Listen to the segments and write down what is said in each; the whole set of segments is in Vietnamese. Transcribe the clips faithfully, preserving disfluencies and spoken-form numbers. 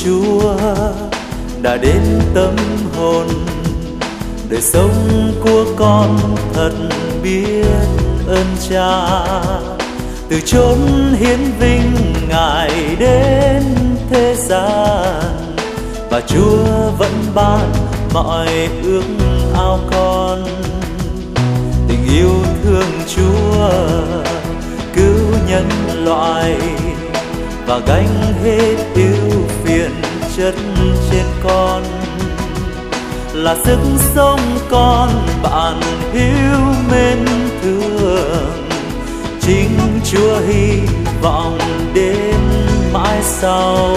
Chúa đã đến tâm hồn. Đời sống của con thật biết ơn Cha, từ chốn hiến vinh Ngài đến thế gian, và Chúa vẫn ban mọi ước ao con. Tình yêu thương Chúa cứu nhân loại và gánh hết ưu phiền chất trên con, là sức sống con bạn hiếu mến thương. Chính Chúa hy vọng đến mãi sau.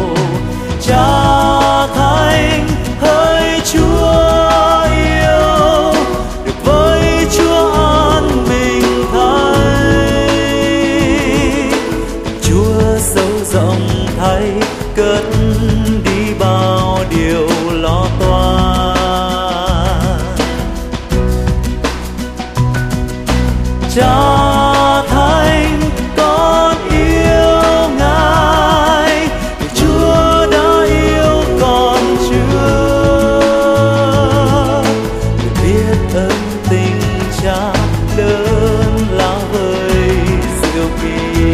Cha Thánh hỡi Chúa yêu, được với Chúa an bình thay. Chúa sâu rộng thay cất đi bao điều lo toan. Cha Thánh con yêu Ngài, vì Chúa đã yêu con chưa. Được biết ơn tình Cha lớn lao vời siêu kỳ.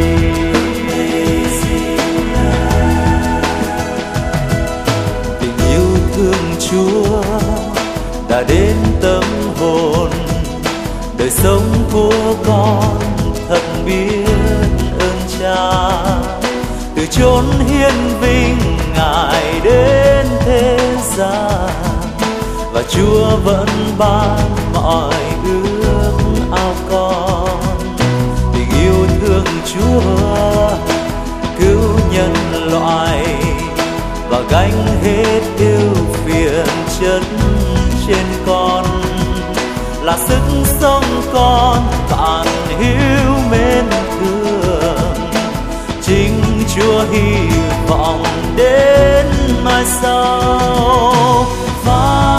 Tình yêu thương Chúa đã đến tâm hồn. Đời sống của con thật biết ơn Cha, từ chốn hiến vinh Ngài đến thế gian, và Chúa vẫn ban mọi ước ao con. Tình yêu thương Chúa cứu nhân loại và gánh hết ưu phiền chất trên con, là sức sống con bạn hiếu mến thương. Chính Chúa hy vọng đến mai sau. Và